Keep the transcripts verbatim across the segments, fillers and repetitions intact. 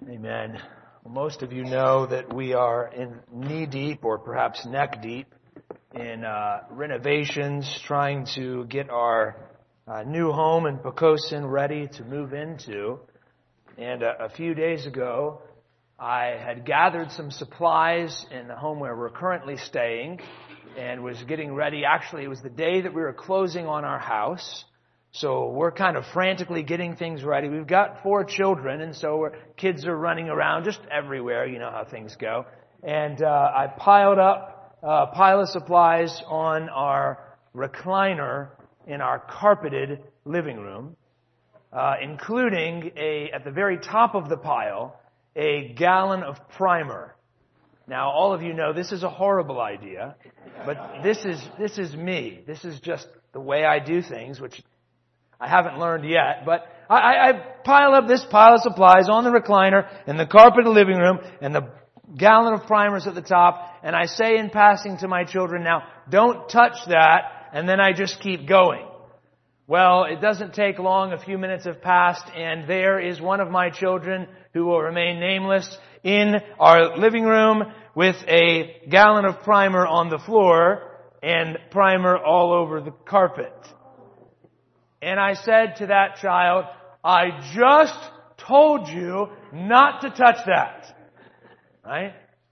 Amen. Well, most of you know that we are in knee-deep or perhaps neck-deep in uh, renovations, trying to get our uh, new home in Poquoson ready to move into. And uh, a few days ago, I had gathered some supplies in the home where we're currently staying and was getting ready. Actually, it was the day that we were closing on our house. So we're kind of frantically getting things ready. We've got four children, and so we're, kids are running around just everywhere. You know how things go. And uh, I piled up a pile of supplies on our recliner in our carpeted living room, uh, including a at the very top of the pile, a gallon of primer. Now, all of you know this is a horrible idea, but this is this is me. This is just the way I do things, which I haven't learned yet, but I, I, I pile up this pile of supplies on the recliner in the carpeted living room and the gallon of primers at the top, and I say in passing to my children, now, don't touch that, and then I just keep going. Well, it doesn't take long. A few minutes have passed, and there is one of my children who will remain nameless in our living room with a gallon of primer on the floor and primer all over the carpet. And I said to that child, I just told you not to touch that. Right?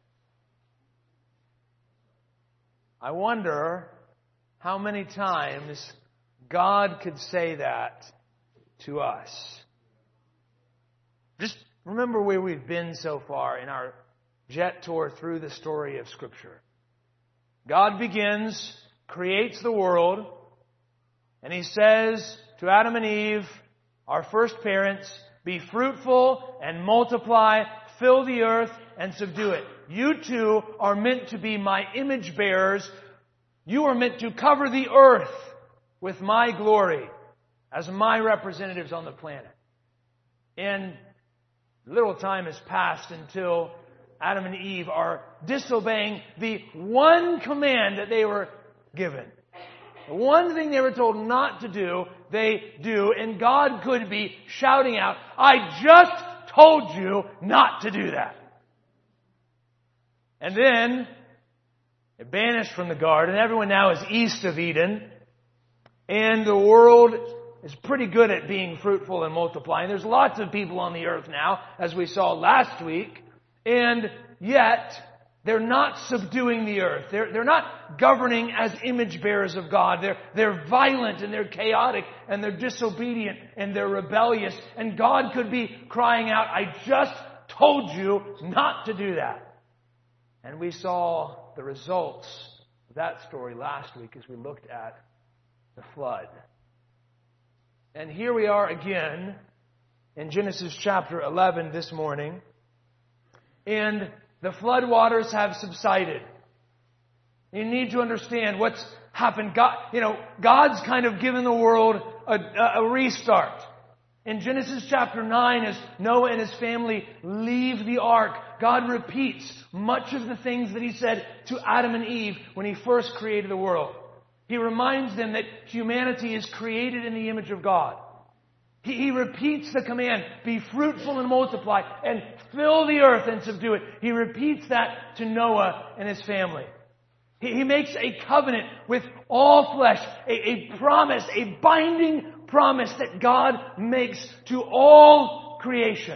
I wonder how many times God could say that to us. Just remember where we've been so far in our jet tour through the story of Scripture. God begins, creates the world, and He says to Adam and Eve, our first parents, be fruitful and multiply, fill the earth and subdue it. You two are meant to be my image bearers. You are meant to cover the earth with my glory as my representatives on the planet. And little time has passed until Adam and Eve are disobeying the one command that they were given. The one thing they were told not to do, they do, and God could be shouting out, I just told you not to do that. And then, they're banished from the garden. Everyone now is east of Eden. And the world is pretty good at being fruitful and multiplying. There's lots of people on the earth now, as we saw last week. And yet, they're not subduing the earth. They're, they're not governing as image bearers of God. They're, they're violent and they're chaotic and they're disobedient and they're rebellious. And God could be crying out, I just told you not to do that. And we saw the results of that story last week as we looked at the flood. And here we are again in Genesis chapter eleven this morning. And the flood waters have subsided. You need to understand what's happened. God, you know, God's kind of given the world a, a restart. In Genesis chapter nine, as Noah and his family leave the ark, God repeats much of the things that He said to Adam and Eve when He first created the world. He reminds them that humanity is created in the image of God. He, he repeats the command, be fruitful and multiply, and fill the earth and subdue it. He repeats that to Noah and his family. He, he makes a covenant with all flesh, a, a promise, a binding promise that God makes to all creation.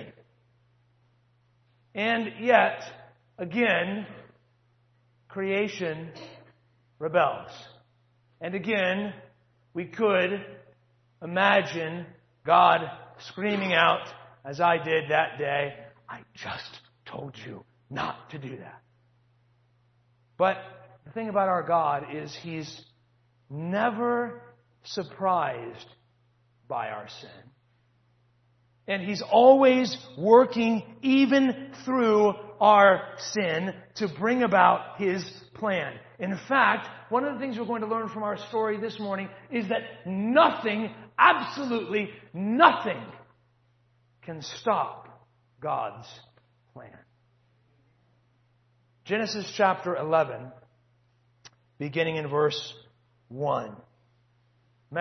And yet, again, creation rebels. And again, we could imagine God screaming out, as I did that day, I just told you not to do that. But the thing about our God is He's never surprised by our sin. And He's always working even through our sin to bring about His plan. In fact, one of the things we're going to learn from our story this morning is that nothing, absolutely nothing, can stop God's plan. Genesis chapter eleven, beginning in verse one.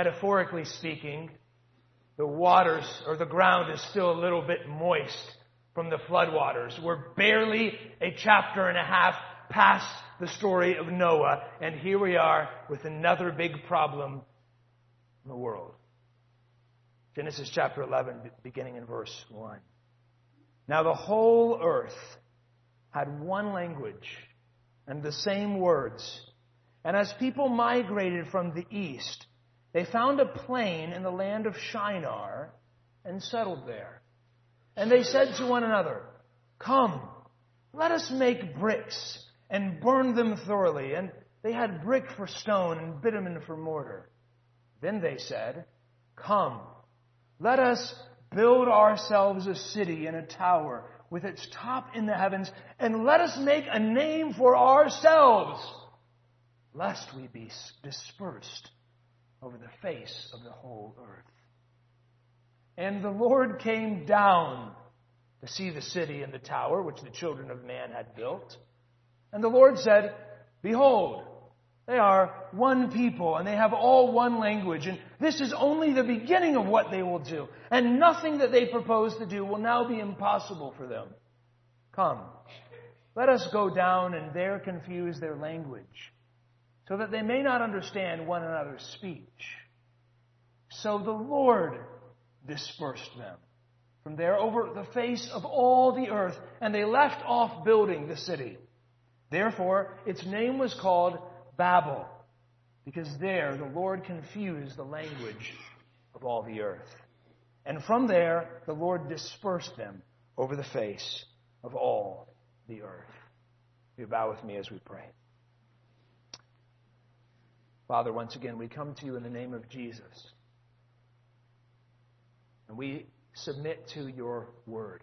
Metaphorically speaking, the waters or the ground is still a little bit moist from the floodwaters. We're barely a chapter and a half past the story of Noah, and here we are with another big problem in the world. Genesis chapter eleven, beginning in verse one. Now the whole earth had one language and the same words. And as people migrated from the east, they found a plain in the land of Shinar and settled there. And they said to one another, "Come, let us make bricks and burn them thoroughly." And they had brick for stone and bitumen for mortar. Then they said, "Come, let us build ourselves a city and a tower with its top in the heavens, and let us make a name for ourselves, lest we be dispersed over the face of the whole earth." And the Lord came down to see the city and the tower which the children of man had built. And the Lord said, "Behold, they are one people, and they have all one language, and this is only the beginning of what they will do, and nothing that they propose to do will now be impossible for them. Come, let us go down and there confuse their language, so that they may not understand one another's speech." So the Lord dispersed them from there over the face of all the earth, and they left off building the city. Therefore, its name was called Babel, because there the Lord confused the language of all the earth. And from there the Lord dispersed them over the face of all the earth. You bow with me as we pray. Father, once again, we come to you in the name of Jesus. And we submit to your word.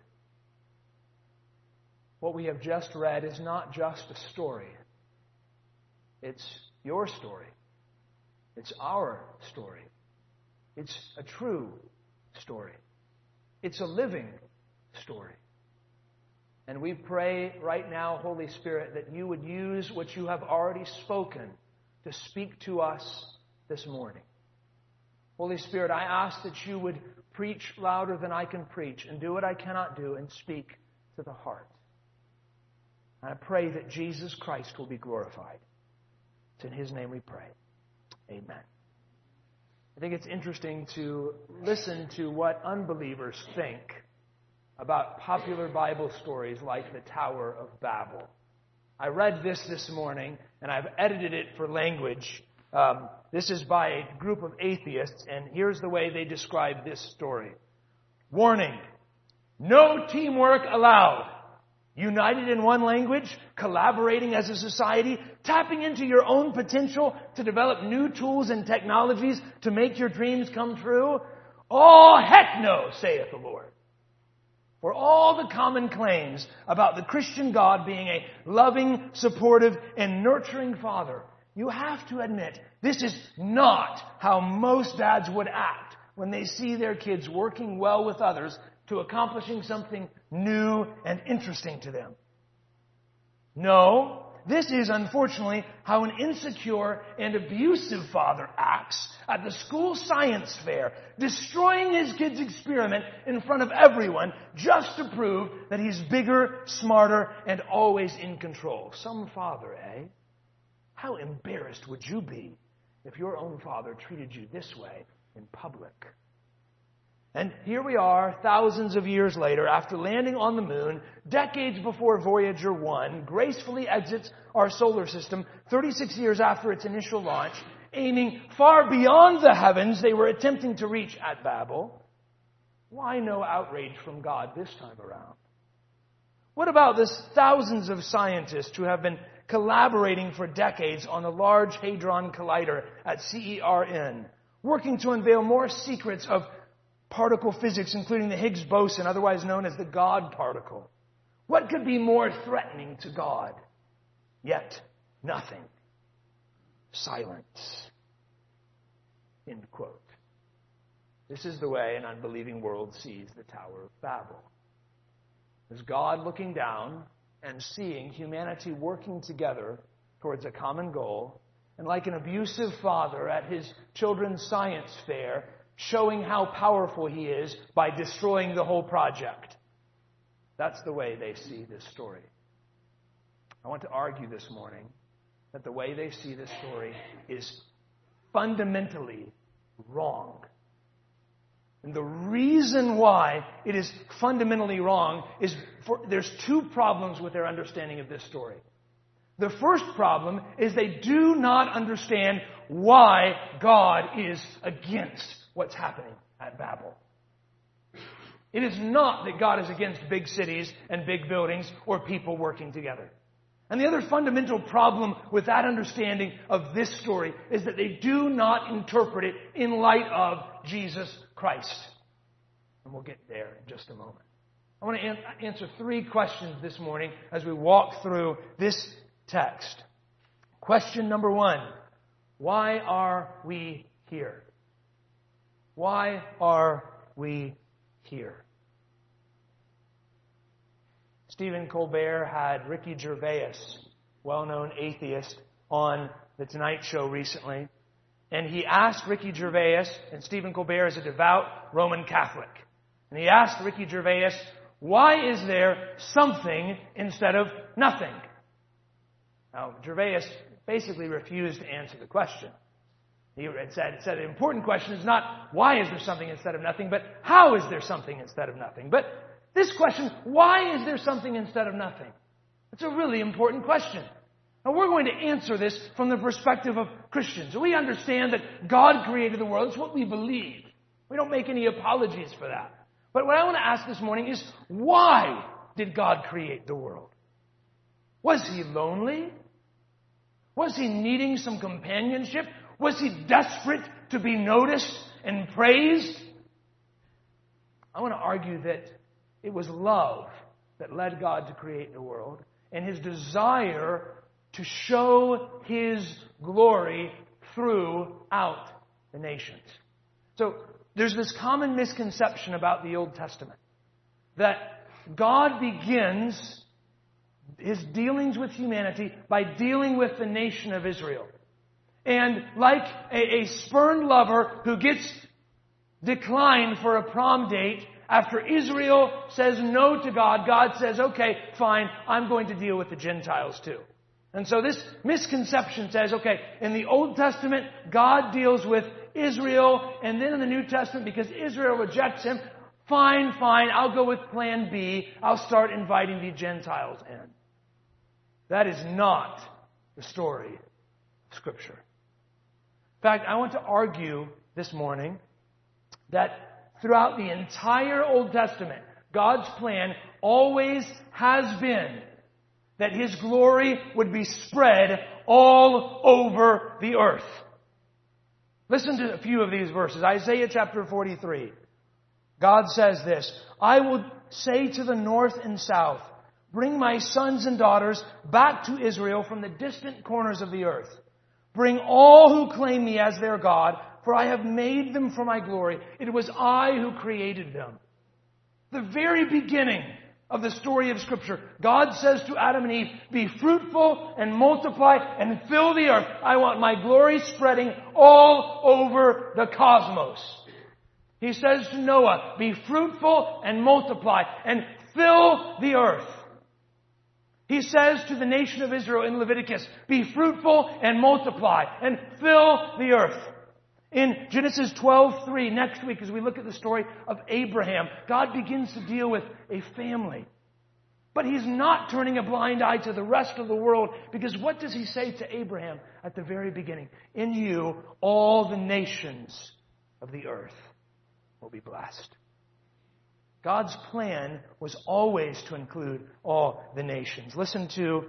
What we have just read is not just a story. It's your story. It's our story. It's a true story. It's a living story. And we pray right now, Holy Spirit, that you would use what you have already spoken to speak to us this morning. Holy Spirit, I ask that you would preach louder than I can preach and do what I cannot do and speak to the heart. And I pray that Jesus Christ will be glorified. It's in his name we pray. Amen. I think it's interesting to listen to what unbelievers think about popular Bible stories like the Tower of Babel. I read this this morning, and I've edited it for language. Um, this is by a group of atheists, and here's the way they describe this story. Warning, no teamwork allowed. United in one language, collaborating as a society, tapping into your own potential to develop new tools and technologies to make your dreams come true? Oh, heck no, saith the Lord. For all the common claims about the Christian God being a loving, supportive, and nurturing Father, you have to admit this is not how most dads would act when they see their kids working well with others to accomplishing something new and interesting to them. No, this is unfortunately how an insecure and abusive father acts at the school science fair, destroying his kid's experiment in front of everyone just to prove that he's bigger, smarter, and always in control. Some father, eh? How embarrassed would you be if your own father treated you this way in public? And here we are, thousands of years later, after landing on the moon, decades before Voyager one gracefully exits our solar system, thirty-six years after its initial launch, aiming far beyond the heavens they were attempting to reach at Babel. Why no outrage from God this time around? What about the thousands of scientists who have been collaborating for decades on the Large Hadron Collider at C E R N, working to unveil more secrets of particle physics, including the Higgs boson, otherwise known as the God particle? What could be more threatening to God? Yet nothing. Silence. End quote. This is the way an unbelieving world sees the Tower of Babel. As God looking down and seeing humanity working together towards a common goal, and like an abusive father at his children's science fair, showing how powerful he is by destroying the whole project. That's the way they see this story. I want to argue this morning that the way they see this story is fundamentally wrong. And the reason why it is fundamentally wrong is for, there's two problems with their understanding of this story. The first problem is they do not understand why God is against what's happening at Babel. It is not that God is against big cities and big buildings or people working together. And the other fundamental problem with that understanding of this story is that they do not interpret it in light of Jesus Christ. And we'll get there in just a moment. I want to an- answer three questions this morning as we walk through this text. Question number one, why are we here? Why are we here? Stephen Colbert had Ricky Gervais, well-known atheist, on The Tonight Show recently. And he asked Ricky Gervais, and Stephen Colbert is a devout Roman Catholic. And he asked Ricky Gervais, why is there something instead of nothing? Now, Gervais basically refused to answer the question. He said, said the important question is not why is there something instead of nothing, but how is there something instead of nothing? But this question, why is there something instead of nothing? It's a really important question. And we're going to answer this from the perspective of Christians. We understand that God created the world. It's what we believe. We don't make any apologies for that. But what I want to ask this morning is, why did God create the world? Was He lonely? Was He needing some companionship? Was He desperate to be noticed and praised? I want to argue that it was love that led God to create the world, and His desire to show His glory throughout the nations. So there's this common misconception about the Old Testament that God begins His dealings with humanity by dealing with the nation of Israel. And like a, a spurned lover who gets declined for a prom date, after Israel says no to God, God says, okay, fine, I'm going to deal with the Gentiles too. And so this misconception says, okay, in the Old Testament, God deals with Israel, and then in the New Testament, because Israel rejects Him, fine, fine, I'll go with plan B. I'll start inviting the Gentiles in. That is not the story of Scripture. In fact, I want to argue this morning that throughout the entire Old Testament, God's plan always has been that His glory would be spread all over the earth. Listen to a few of these verses. Isaiah chapter forty-three. God says this, I will say to the north and south, bring my sons and daughters back to Israel from the distant corners of the earth. Bring all who claim me as their God, for I have made them for my glory. It was I who created them. The very beginning of the story of Scripture, God says to Adam and Eve, be fruitful and multiply and fill the earth. I want my glory spreading all over the cosmos. He says to Noah, be fruitful and multiply and fill the earth. He says to the nation of Israel in Leviticus, be fruitful and multiply and fill the earth. In Genesis twelve three, next week, as we look at the story of Abraham, God begins to deal with a family. But He's not turning a blind eye to the rest of the world, because what does He say to Abraham at the very beginning? In you, all the nations of the earth will be blessed. God's plan was always to include all the nations. Listen to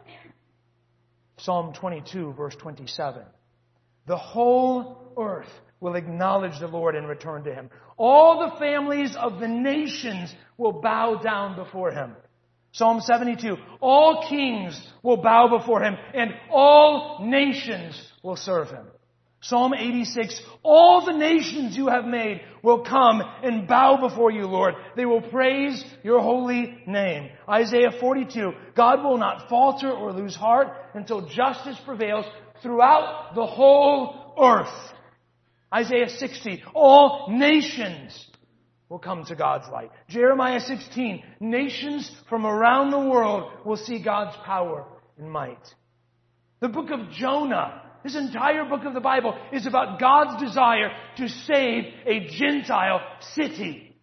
Psalm twenty-two, verse twenty-seven. The whole earth will acknowledge the Lord and return to Him. All the families of the nations will bow down before Him. Psalm seventy-two. All kings will bow before Him, and all nations will serve Him. Psalm eighty-six. All the nations you have made will come and bow before you, Lord. They will praise your holy name. Isaiah forty-two. God will not falter or lose heart until justice prevails throughout the whole earth. Isaiah sixty. All nations will come to God's light. Jeremiah sixteen, nations from around the world will see God's power and might. The book of Jonah, this entire book of the Bible, is about God's desire to save a Gentile city.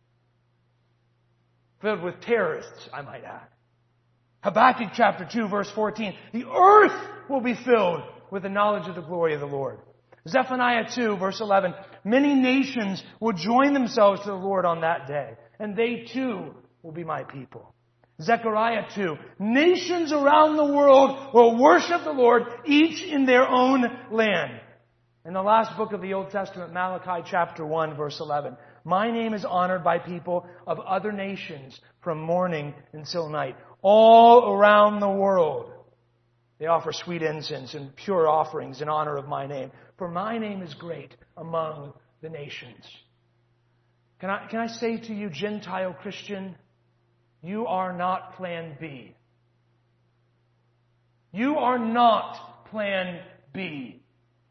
Filled with terrorists, I might add. Habakkuk chapter two, verse fourteen, the earth will be filled with the knowledge of the glory of the Lord. Zephaniah two, verse eleven, many nations will join themselves to the Lord on that day, and they too will be my people. Zechariah two, nations around the world will worship the Lord, each in their own land. In the last book of the Old Testament, Malachi chapter one, verse eleven, my name is honored by people of other nations from morning until night. All around the world, they offer sweet incense and pure offerings in honor of my name. For my name is great among the nations. Can I, can I say to you, Gentile Christian, you are not plan B. You are not plan B.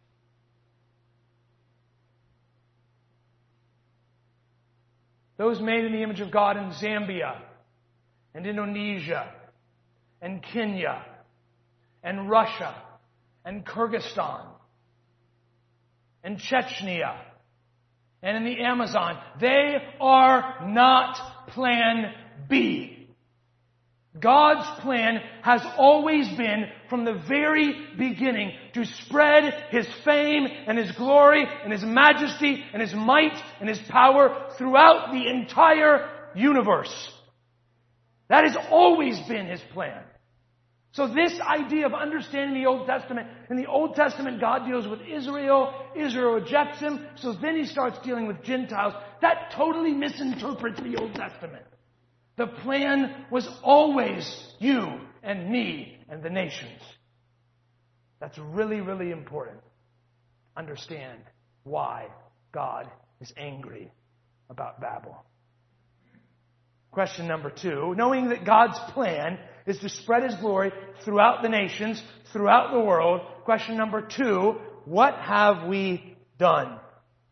Those made in the image of God in Zambia and Indonesia and Kenya and Russia and Kyrgyzstan and Chechnya and in the Amazon, they are not plan B. God's plan has always been, from the very beginning, to spread His fame and His glory and His majesty and His might and His power throughout the entire universe. That has always been His plan. So this idea of understanding the Old Testament, in the Old Testament God deals with Israel, Israel rejects Him, so then He starts dealing with Gentiles. That totally misinterprets the Old Testament. The plan was always you and me and the nations. That's really, really important. Understand why God is angry about Babel. Question number two. Knowing that God's plan is to spread His glory throughout the nations, throughout the world. Question number two. What have we done?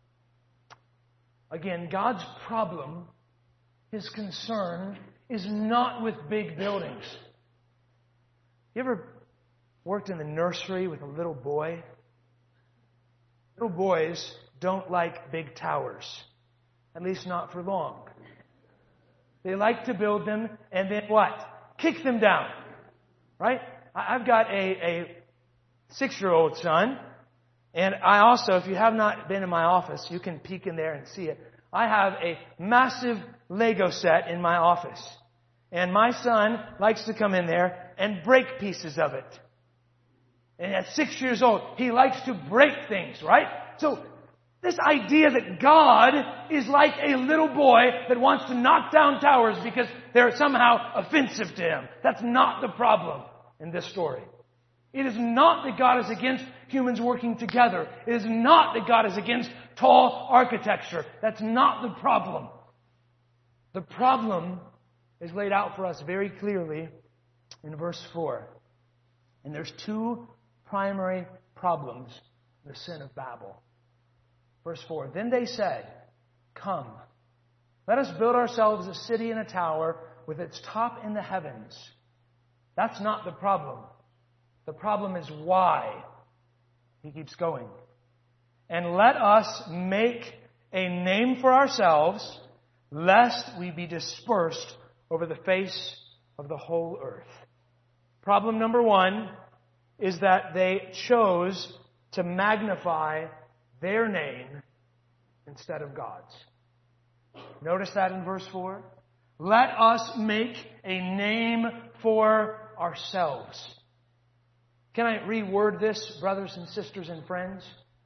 Again, God's problem, His concern, is not with big buildings. You ever worked in the nursery with a little boy? Little boys don't like big towers. At least not for long. They like to build them and then what? Kick them down. Right? I've got a, a six-year-old son. And I also, if you have not been in my office, you can peek in there and see it. I have a massive Lego set in my office. And my son likes to come in there and break pieces of it. And at six years old, he likes to break things, right? So this idea that God is like a little boy that wants to knock down towers because they're somehow offensive to Him. That's not the problem in this story. It is not that God is against humans working together. It is not that God is against tall architecture. That's not the problem. The problem is laid out for us very clearly in verse four. And there's two primary problems in the sin of Babel. Verse four, then they said, come, let us build ourselves a city and a tower with its top in the heavens. That's not the problem. The problem is why. He keeps going. And let us make a name for ourselves, lest we be dispersed over the face of the whole earth. Problem number one is that they chose to magnify their name instead of God's. Notice that in verse four. Let us make a name for ourselves. Can I reword this, brothers and sisters and friends?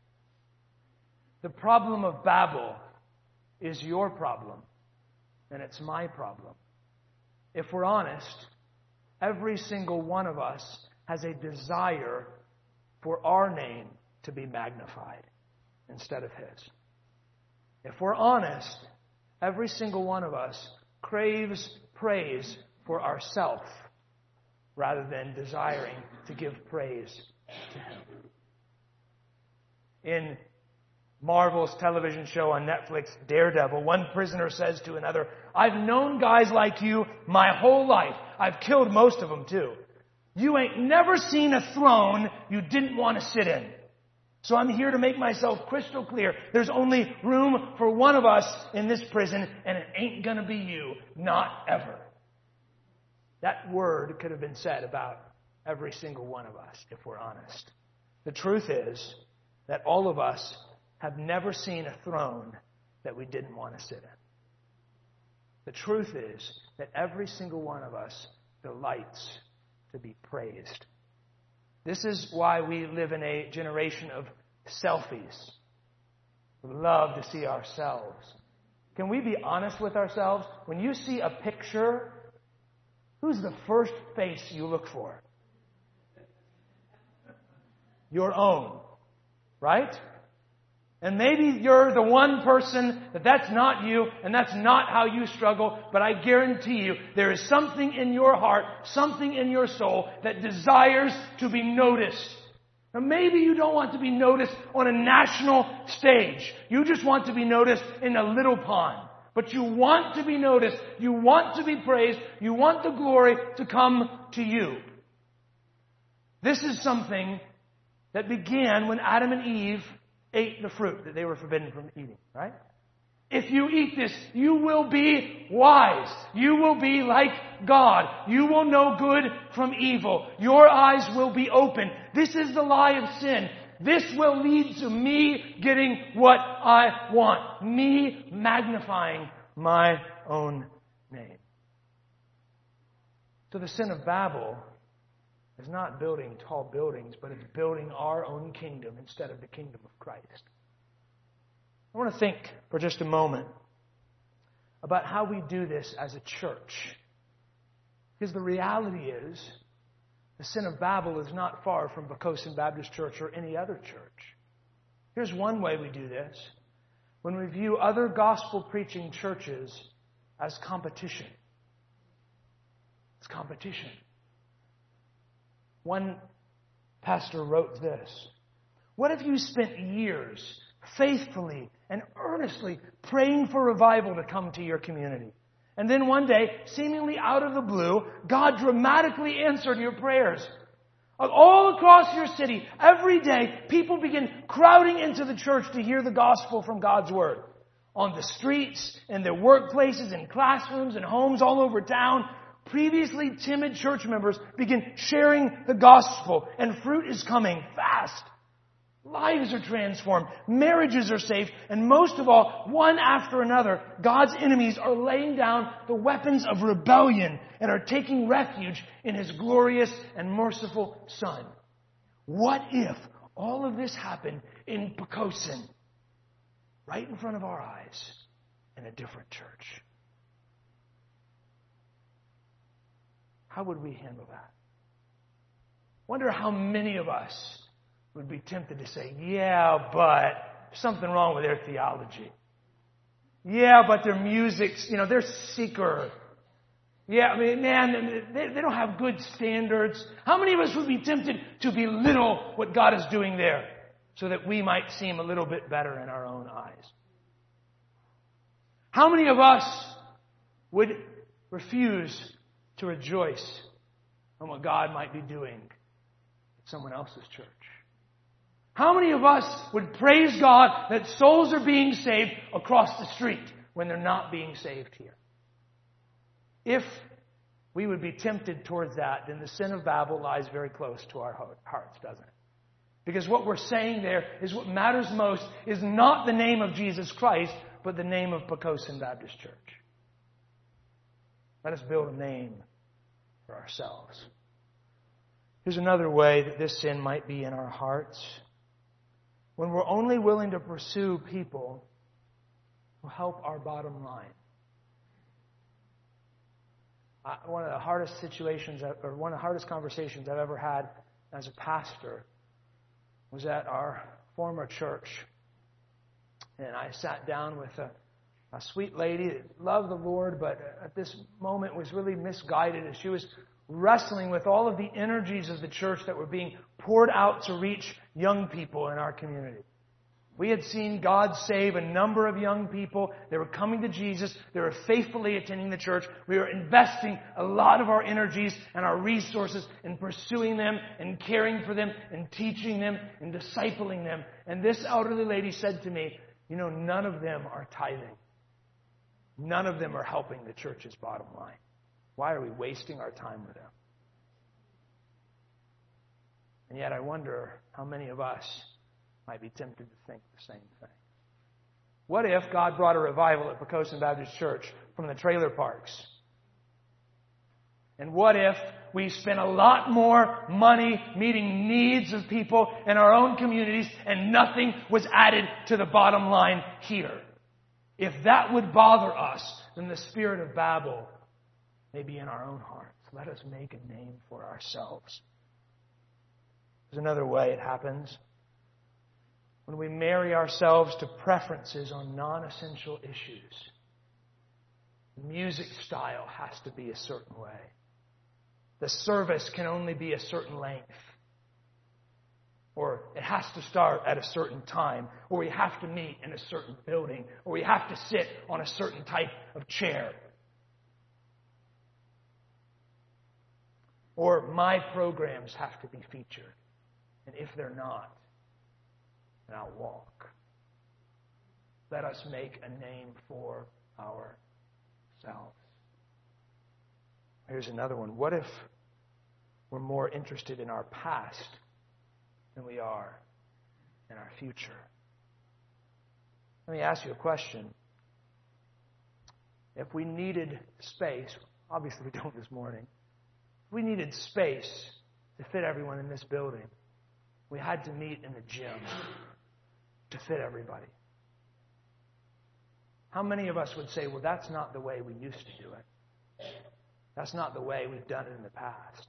The problem of Babel is your problem, and it's my problem. If we're honest, every single one of us has a desire for our name to be magnified instead of His. If we're honest, every single one of us craves praise for ourselves rather than desiring to give praise to Him. In Marvel's television show on Netflix, Daredevil, one prisoner says to another, I've known guys like you my whole life. I've killed most of them too. You ain't never seen a throne you didn't want to sit in. So I'm here to make myself crystal clear. There's only room for one of us in this prison, and it ain't gonna be you. Not ever. That word could have been said about every single one of us, if we're honest. The truth is that all of us have never seen a throne that we didn't want to sit in. The truth is that every single one of us delights to be praised. This is why we live in a generation of selfies. We love to see ourselves. Can we be honest with ourselves? When you see a picture, who's the first face you look for? Your own, right? And maybe you're the one person that that's not you and that's not how you struggle, but I guarantee you there is something in your heart, something in your soul that desires to be noticed. Now maybe you don't want to be noticed on a national stage. You just want to be noticed in a little pond. But you want to be noticed. You want to be praised. You want the glory to come to you. This is something that began when Adam and Eve ate the fruit that they were forbidden from eating, right? If you eat this, you will be wise. You will be like God. You will know good from evil. Your eyes will be open. This is the lie of sin. This will lead to me getting what I want. Me magnifying my own name. So the sin of Babel is not building tall buildings, but it's building our own kingdom instead of the kingdom of Christ. I want to think for just a moment about how we do this as a church. Because the reality is, the sin of Babel is not far from Poquoson Baptist Church or any other church. Here's one way we do this. When we view other gospel-preaching churches as competition. It's competition. One pastor wrote this: what if you spent years faithfully and earnestly praying for revival to come to your community? And then one day, seemingly out of the blue, God dramatically answered your prayers. All across your city, every day, people begin crowding into the church to hear the gospel from God's Word. On the streets, in their workplaces, in classrooms, and homes all over town, previously timid church members begin sharing the gospel, and fruit is coming fast. Lives are transformed, marriages are saved, and most of all, one after another, God's enemies are laying down the weapons of rebellion and are taking refuge in His glorious and merciful Son. What if all of this happened in Poquoson, right in front of our eyes, in a different church? How would we handle that? Wonder how many of us would be tempted to say, yeah, but there's something wrong with their theology. Yeah, but their music's, you know, they're seeker. Yeah, I mean, man, they, they don't have good standards. How many of us would be tempted to belittle what God is doing there so that we might seem a little bit better in our own eyes? How many of us would refuse to rejoice on what God might be doing at someone else's church? How many of us would praise God that souls are being saved across the street when they're not being saved here? If we would be tempted towards that, then the sin of Babel lies very close to our hearts, doesn't it? Because what we're saying there is what matters most is not the name of Jesus Christ, but the name of Poquoson Baptist Church. Let us build a name for ourselves. Here's another way that this sin might be in our hearts. When we're only willing to pursue people who help our bottom line. Uh, one of the hardest situations, or one of the hardest conversations I've ever had as a pastor was at our former church. And I sat down with a, a sweet lady that loved the Lord, but at this moment was really misguided as she was wrestling with all of the energies of the church that were being poured out to reach young people in our community. We had seen God save a number of young people. They were coming to Jesus. They were faithfully attending the church. We were investing a lot of our energies and our resources in pursuing them and caring for them and teaching them and discipling them. And this elderly lady said to me, you know, none of them are tithing. None of them are helping the church's bottom line. Why are we wasting our time with them? And yet I wonder how many of us might be tempted to think the same thing. What if God brought a revival at Poquoson Baptist Church from the trailer parks? And what if we spent a lot more money meeting needs of people in our own communities and nothing was added to the bottom line here? If that would bother us, then the spirit of Babel may be in our own hearts. Let us make a name for ourselves. There's another way it happens. When we marry ourselves to preferences on non-essential issues. The music style has to be a certain way. The service can only be a certain length. Or it has to start at a certain time. Or we have to meet in a certain building. Or we have to sit on a certain type of chair. Or my programs have to be featured. And if they're not, then I'll walk. Let us make a name for ourselves. Here's another one. What if we're more interested in our past than we are in our future? Let me ask you a question. If we needed space, obviously we don't this morning, if we needed space to fit everyone in this building, we had to meet in the gym to fit everybody. How many of us would say, well, that's not the way we used to do it. That's not the way we've done it in the past.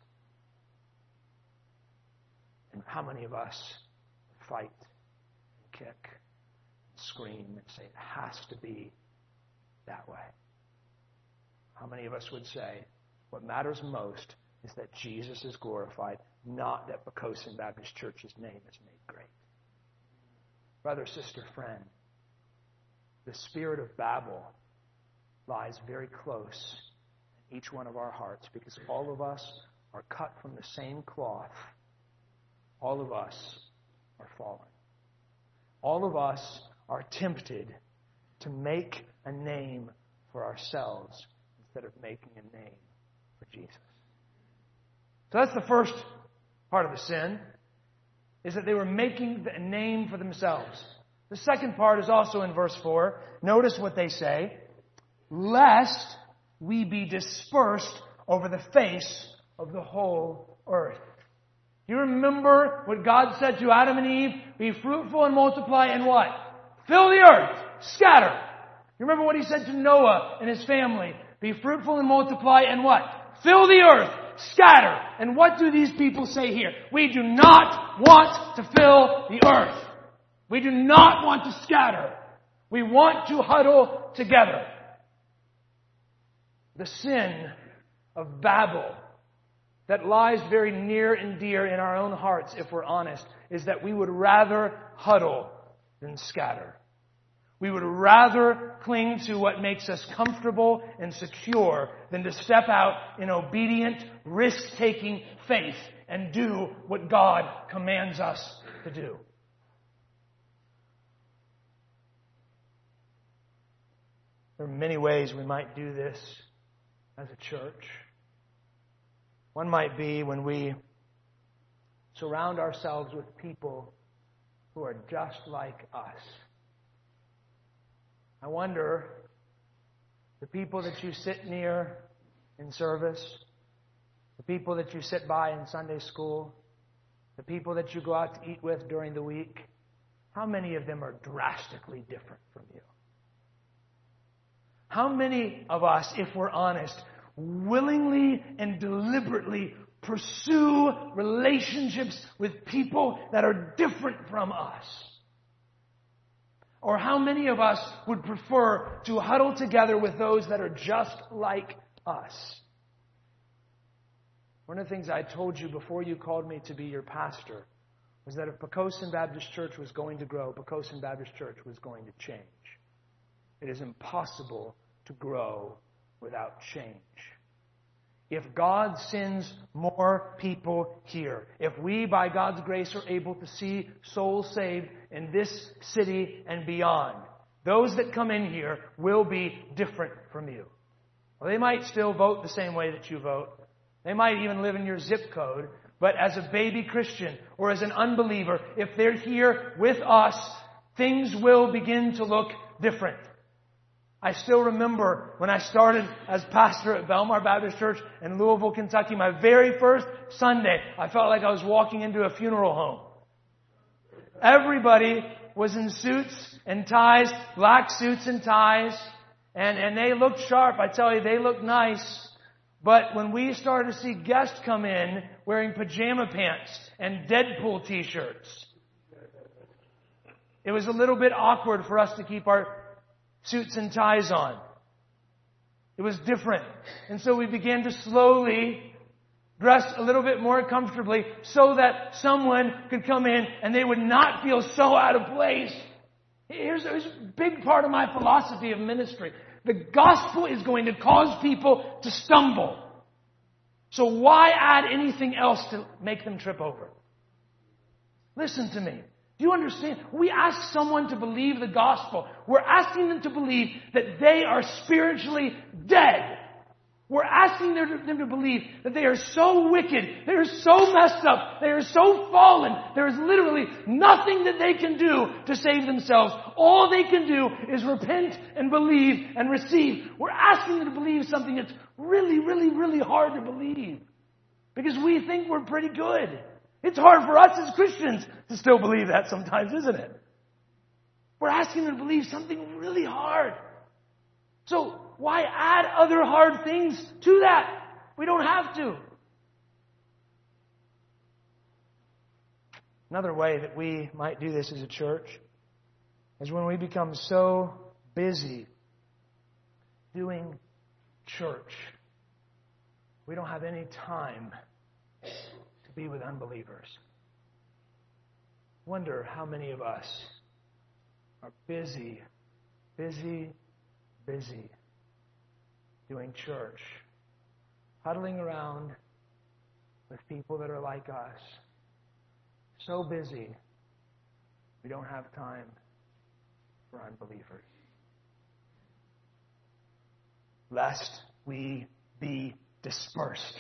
And how many of us fight and kick and scream and say it has to be that way? How many of us would say what matters most is that Jesus is glorified, not that Poquoson Baptist Church's name is made great? Brother, sister, friend, the spirit of Babel lies very close in each one of our hearts because all of us are cut from the same cloth. All of us are fallen. All of us are tempted to make a name for ourselves instead of making a name for Jesus. So that's the first part of the sin, is that they were making a name for themselves. The second part is also in verse four. Notice what they say. Lest we be dispersed over the face of the whole earth. Do you remember what God said to Adam and Eve? Be fruitful and multiply and what? Fill the earth. Scatter. You remember what he said to Noah and his family? Be fruitful and multiply and what? Fill the earth. Scatter. And what do these people say here? We do not want to fill the earth. We do not want to scatter. We want to huddle together. The sin of Babel that lies very near and dear in our own hearts, if we're honest, is that we would rather huddle than scatter. We would rather cling to what makes us comfortable and secure than to step out in obedient, risk-taking faith and do what God commands us to do. There are many ways we might do this as a church. One might be when we surround ourselves with people who are just like us. I wonder, the people that you sit near in service, the people that you sit by in Sunday school, the people that you go out to eat with during the week, how many of them are drastically different from you? How many of us, if we're honest, willingly and deliberately pursue relationships with people that are different from us? Or how many of us would prefer to huddle together with those that are just like us? One of the things I told you before you called me to be your pastor was that if Poquoson Baptist Church was going to grow, Poquoson Baptist Church was going to change. It is impossible to grow without change. If God sends more people here, if we, by God's grace, are able to see souls saved in this city and beyond, those that come in here will be different from you. Well, they might still vote the same way that you vote. They might even live in your zip code. But as a baby Christian or as an unbeliever, if they're here with us, things will begin to look different. I still remember when I started as pastor at Belmar Baptist Church in Louisville, Kentucky, my very first Sunday, I felt like I was walking into a funeral home. Everybody was in suits and ties, black suits and ties, and, and they looked sharp. I tell you, they looked nice. But when we started to see guests come in wearing pajama pants and Deadpool t-shirts, it was a little bit awkward for us to keep our suits and ties on. It was different. And so we began to slowly dress a little bit more comfortably so that someone could come in and they would not feel so out of place. Here's, here's a big part of my philosophy of ministry. The gospel is going to cause people to stumble. So why add anything else to make them trip over? Listen to me. Do you understand? We ask someone to believe the gospel. We're asking them to believe that they are spiritually dead. We're asking them to believe that they are so wicked, they are so messed up, they are so fallen, there is literally nothing that they can do to save themselves. All they can do is repent and believe and receive. We're asking them to believe something that's really, really, really hard to believe. Because we think we're pretty good. It's hard for us as Christians to still believe that sometimes, isn't it? We're asking them to believe something really hard. So why add other hard things to that? We don't have to. Another way that we might do this as a church is when we become so busy doing church, we don't have any time to be with unbelievers. Wonder how many of us are busy, busy, busy doing church, huddling around with people that are like us. So busy, we don't have time for unbelievers. Lest we be dispersed.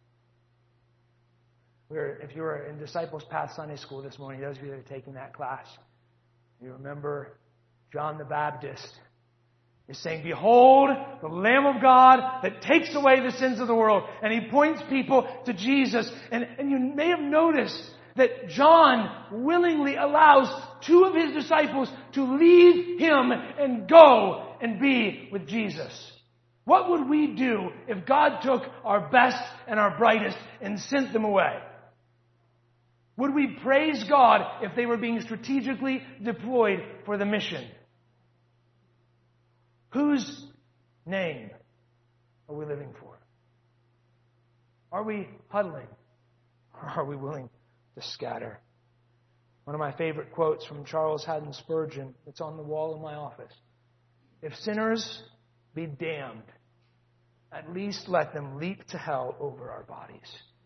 We're, if you were in Disciples Path Sunday School this morning, those of you that are taking that class, you remember John the Baptist is saying, "Behold, the Lamb of God that takes away the sins of the world." And he points people to Jesus. And, and you may have noticed that John willingly allows two of his disciples to leave him and go and be with Jesus. What would we do if God took our best and our brightest and sent them away? Would we praise God if they were being strategically deployed for the mission? Whose name are we living for? Are we huddling? Or are we willing to scatter? One of my favorite quotes from Charles Haddon Spurgeon, it's on the wall in my office. "If sinners be damned, at least let them leap to hell over our bodies."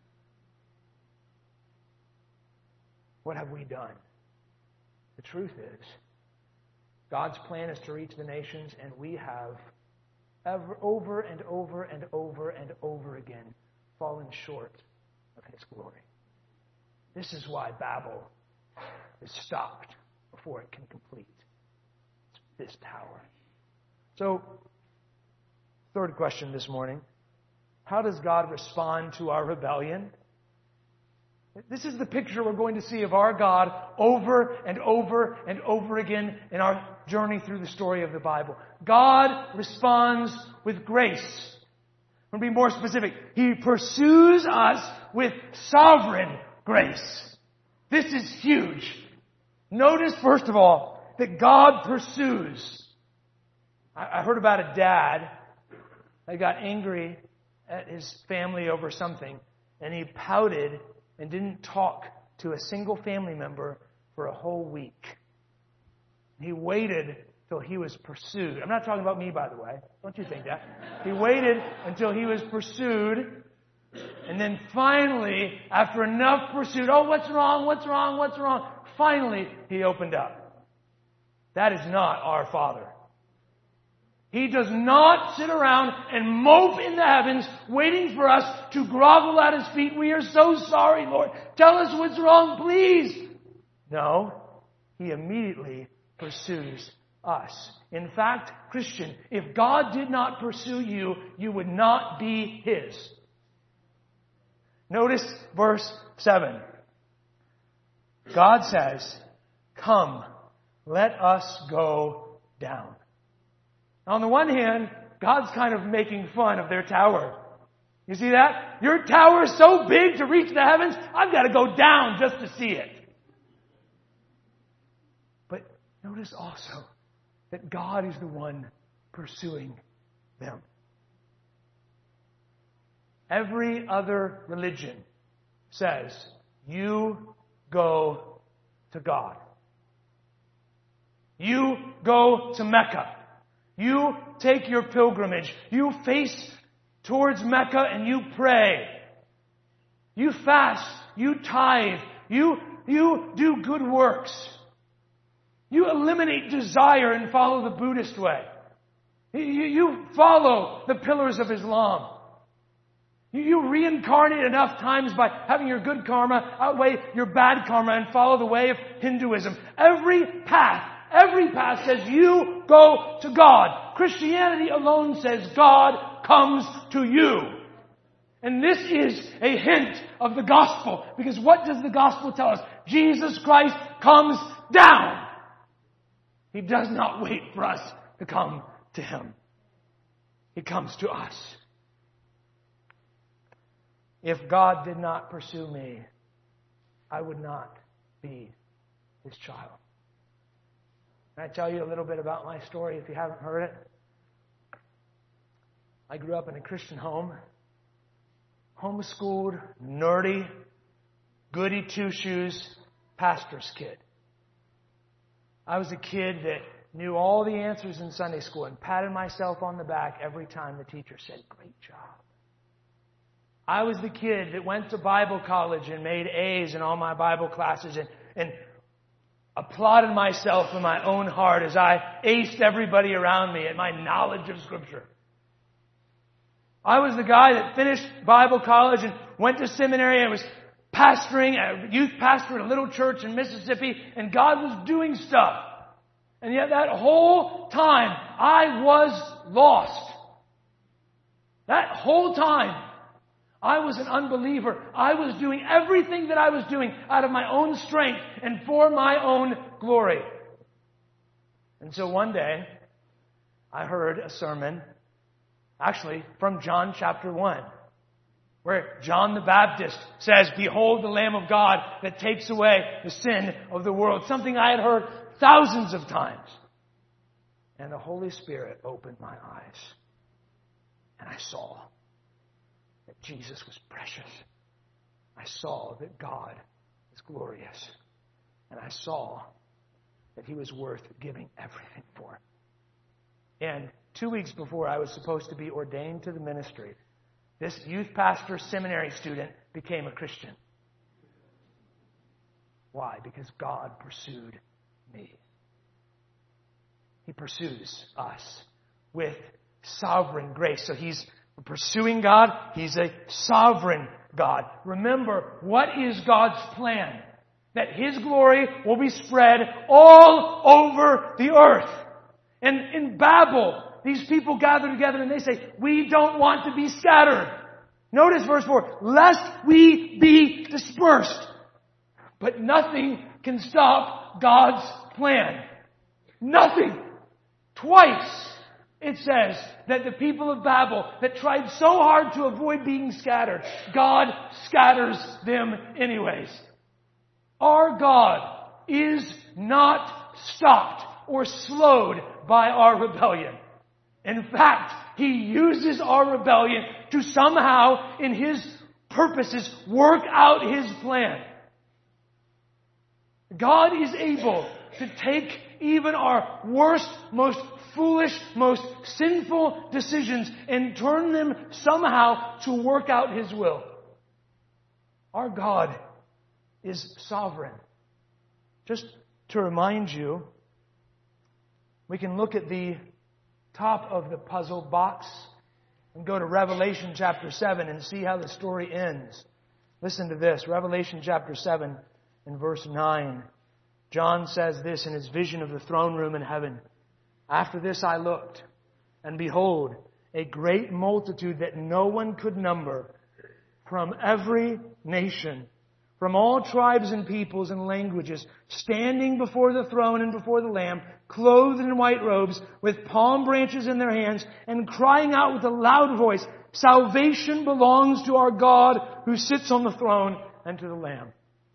What have we done? The truth is, God's plan is to reach the nations, and we have ever, over and over and over and over again fallen short of His glory. This is why Babel is stopped before it can complete this tower. So, third question this morning. How does God respond to our rebellion? This is the picture we're going to see of our God over and over and over again in our journey through the story of the Bible. God responds with grace. I'm going to be more specific. He pursues us with sovereign grace. This is huge. Notice, first of all, that God pursues. I heard about a dad that got angry at his family over something, and he pouted and didn't talk to a single family member for a whole week. He waited till he was pursued. I'm not talking about me, by the way. Don't you think that? He waited until he was pursued. And then finally, after enough pursuit, oh, what's wrong? What's wrong? What's wrong? Finally, he opened up. That is not our Father. He does not sit around and mope in the heavens waiting for us to grovel at His feet. We are so sorry, Lord. Tell us what's wrong, please. No, He immediately pursues us. In fact, Christian, if God did not pursue you, you would not be His. Notice verse seven. God says, "Come, let us go down." On the one hand, God's kind of making fun of their tower. You see that? Your tower is so big to reach the heavens, I've got to go down just to see it. But notice also that God is the one pursuing them. Every other religion says, you go to God. You go to Mecca. You take your pilgrimage. You face towards Mecca and you pray. You fast. You tithe. You, you do good works. You eliminate desire and follow the Buddhist way. You, you follow the pillars of Islam. You, you reincarnate enough times by having your good karma outweigh your bad karma and follow the way of Hinduism. Every path Every path says you go to God. Christianity alone says God comes to you. And this is a hint of the gospel. Because what does the gospel tell us? Jesus Christ comes down. He does not wait for us to come to Him. He comes to us. If God did not pursue me, I would not be His child. Can I tell you a little bit about my story if you haven't heard it? I grew up in a Christian home, homeschooled, nerdy, goody two-shoes, pastor's kid. I was a kid that knew all the answers in Sunday school and patted myself on the back every time the teacher said, "Great job." I was the kid that went to Bible college and made A's in all my Bible classes and, and applauded myself in my own heart as I aced everybody around me at my knowledge of Scripture. I was the guy that finished Bible college and went to seminary and was pastoring, a youth pastor at a little church in Mississippi, and God was doing stuff. And yet that whole time, I was lost. That whole time, I was an unbeliever. I was doing everything that I was doing out of my own strength and for my own glory. And so one day, I heard a sermon, actually from John chapter one, where John the Baptist says, "Behold the Lamb of God that takes away the sin of the world." Something I had heard thousands of times. And the Holy Spirit opened my eyes. And I saw that Jesus was precious. I saw that God is glorious. And I saw that He was worth giving everything for. And two weeks before I was supposed to be ordained to the ministry, this youth pastor seminary student became a Christian. Why? Because God pursued me. He pursues us with sovereign grace. So He's pursuing God. He's a sovereign God. Remember, what is God's plan? That His glory will be spread all over the earth. And in Babel, these people gather together and they say, "We don't want to be scattered." Notice verse four, "Lest we be dispersed." But nothing can stop God's plan. Nothing. Twice it says that the people of Babel that tried so hard to avoid being scattered, God scatters them anyways. Our God is not stopped or slowed by our rebellion. In fact, He uses our rebellion to somehow, in His purposes, work out His plan. God is able to take even our worst, most foolish, most sinful decisions and turn them somehow to work out His will. Our God is sovereign. Just to remind you, we can look at the top of the puzzle box and go to Revelation chapter seven and see how the story ends. Listen to this. Revelation chapter seven and verse nine. John says this in his vision of the throne room in heaven. After this I looked, and behold, a great multitude that no one could number, from every nation, from all tribes and peoples and languages, standing before the throne and before the Lamb, clothed in white robes, with palm branches in their hands, and crying out with a loud voice, Salvation belongs to our God who sits on the throne and to the Lamb.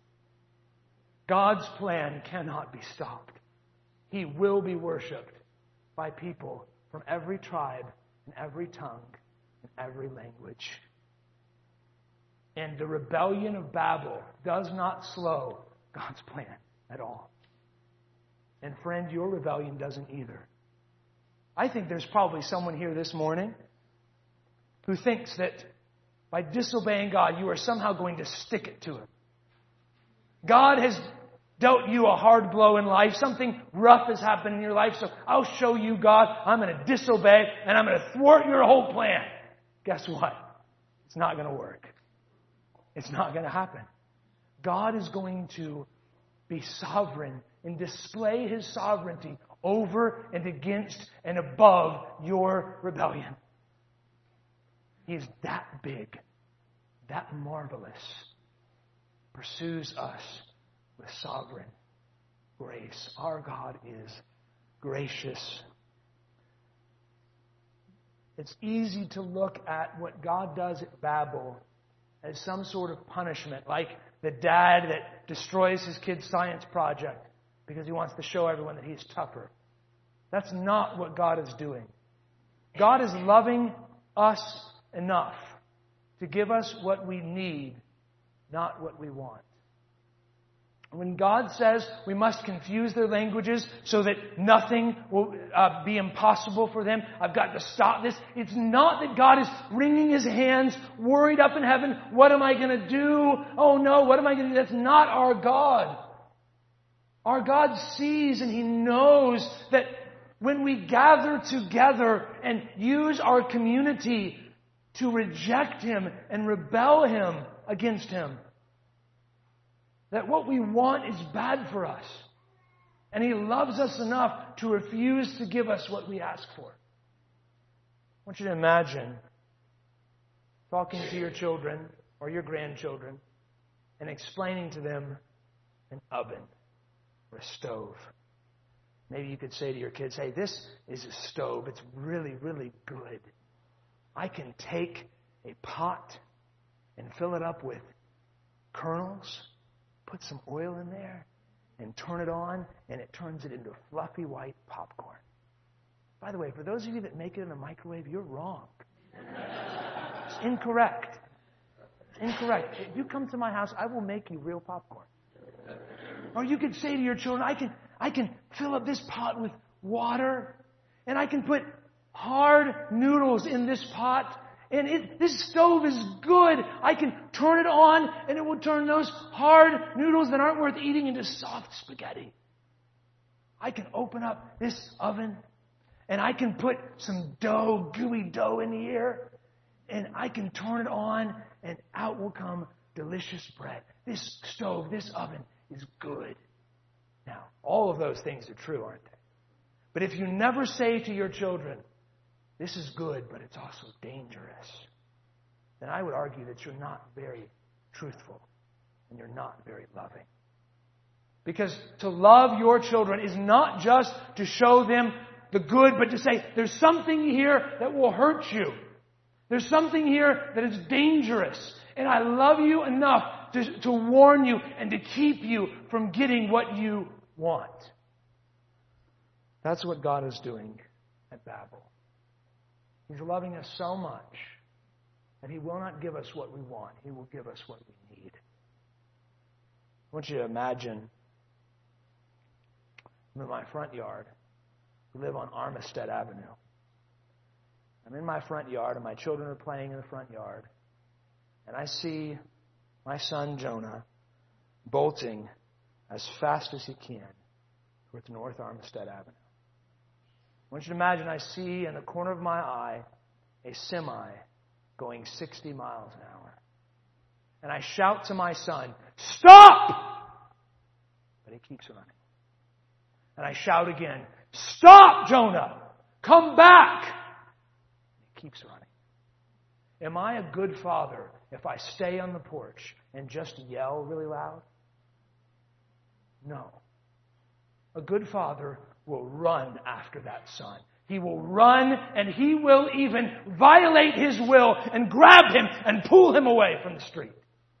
God's plan cannot be stopped. He will be worshipped by people from every tribe and every tongue and every language. And the rebellion of Babel does not slow God's plan at all. And friend, your rebellion doesn't either. I think there's probably someone here this morning who thinks that by disobeying God, you are somehow going to stick it to Him. God has dealt you a hard blow in life. Something rough has happened in your life, so I'll show you, God. I'm going to disobey, and I'm going to thwart your whole plan. Guess what? It's not going to work. It's not going to happen. God is going to be sovereign and display His sovereignty over and against and above your rebellion. He's that big, that marvelous, pursues us with sovereign grace. Our God is gracious. It's easy to look at what God does at Babel as some sort of punishment, like the dad that destroys his kid's science project because he wants to show everyone that he's tougher. That's not what God is doing. God is loving us enough to give us what we need, not what we want. When God says we must confuse their languages so that nothing will uh, be impossible for them, I've got to stop this. It's not that God is wringing His hands, worried up in heaven, what am I going to do? Oh no, what am I going to do? That's not our God. Our God sees and He knows that when we gather together and use our community to reject Him and rebel Him against Him, that what we want is bad for us. And He loves us enough to refuse to give us what we ask for. I want you to imagine talking to your children or your grandchildren and explaining to them an oven or a stove. Maybe you could say to your kids, hey, this is a stove. It's really, really good. I can take a pot and fill it up with kernels, put some oil in there, and turn it on, and it turns it into fluffy white popcorn. By the way, for those of you that make it in a microwave, you're wrong. It's incorrect. It's incorrect. If you come to my house, I will make you real popcorn. Or you could say to your children, I can, I can fill up this pot with water, and I can put hard noodles in this pot, and it, this stove is good. I can turn it on, and it will turn those hard noodles that aren't worth eating into soft spaghetti. I can open up this oven, and I can put some dough, gooey dough in here, and I can turn it on, and out will come delicious bread. This stove, this oven is good. Now, all of those things are true, aren't they? But if you never say to your children, this is good, but it's also dangerous, then I would argue that you're not very truthful and you're not very loving. Because to love your children is not just to show them the good, but to say, there's something here that will hurt you. There's something here that is dangerous. And I love you enough to, to warn you and to keep you from getting what you want. That's what God is doing at Babel. He's loving us so much that He will not give us what we want. He will give us what we need. I want you to imagine I'm in my front yard. We live on Armistead Avenue. I'm in my front yard, and my children are playing in the front yard. And I see my son Jonah bolting as fast as he can towards North Armistead Avenue. I want you to imagine I see in the corner of my eye a semi going sixty miles an hour. And I shout to my son, "Stop!" But he keeps running. And I shout again, "Stop, Jonah! Come back!" He keeps running. Am I a good father if I stay on the porch and just yell really loud? No. A good father will run after that son. He will run, and he will even violate his will and grab him and pull him away from the street.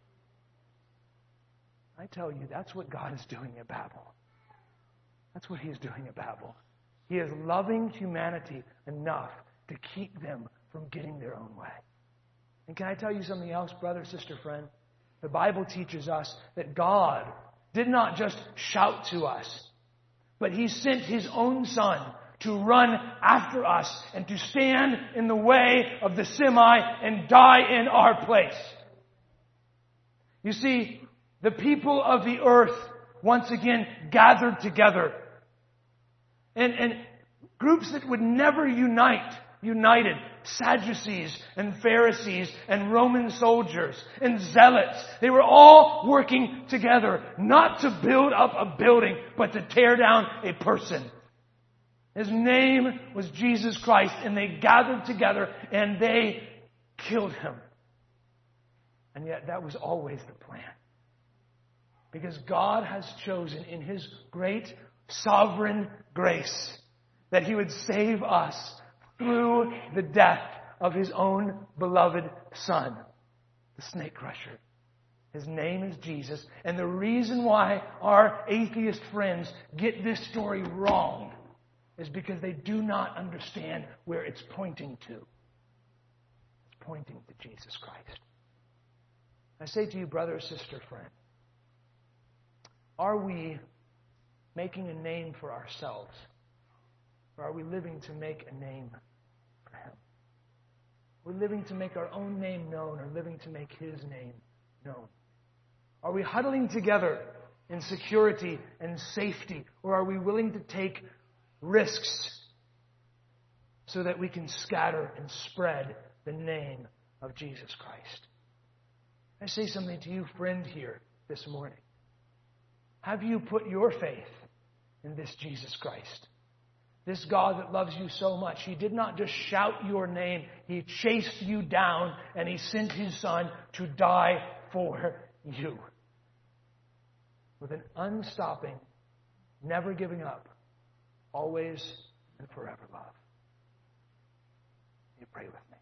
I tell you, that's what God is doing at Babel. That's what He is doing at Babel. He is loving humanity enough to keep them from getting their own way. And can I tell you something else, brother, sister, friend? The Bible teaches us that God did not just shout to us, but He sent His own Son to run after us and to stand in the way of the semi and die in our place. You see, the people of the earth once again gathered together. And, and groups that would never unite, united. Sadducees and Pharisees and Roman soldiers and zealots. They were all working together, not to build up a building, but to tear down a person. His name was Jesus Christ, and they gathered together and they killed Him. And yet that was always the plan. Because God has chosen in His great sovereign grace that He would save us through the death of His own beloved Son, the snake crusher. His name is Jesus. And the reason why our atheist friends get this story wrong is because they do not understand where it's pointing to. It's pointing to Jesus Christ. I say to you, brother, sister, friend, are we making a name for ourselves? Or are we living to make a name for Him? We're living to make our own name known, or living to make His name known? Are we huddling together in security and safety, or are we willing to take risks so that we can scatter and spread the name of Jesus Christ? I say something to you, friend, here this morning. Have you put your faith in this Jesus Christ? This God that loves you so much. He did not just shout your name. He chased you down, and He sent His Son to die for you. With an unstopping, never giving up, always and forever love. You pray with me.